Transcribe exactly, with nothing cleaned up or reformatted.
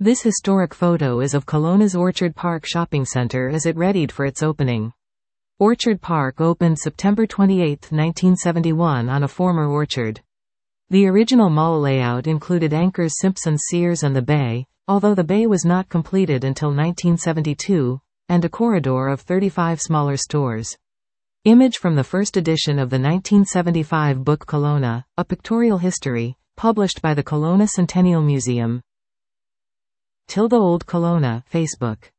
This historic photo is of Kelowna's Orchard Park shopping centre as it readied for its opening. Orchard Park opened September twenty-eighth, nineteen seventy-one on a former orchard. The original mall layout included Anchors, Simpson, Sears and the Bay, although the Bay was not completed until nineteen seventy-two, and a corridor of thirty-five smaller stores. Image from the first edition of the nineteen seventy-five book Kelowna, A Pictorial History, published by the Kelowna Centennial Museum. Tilda Old Kelowna, Facebook.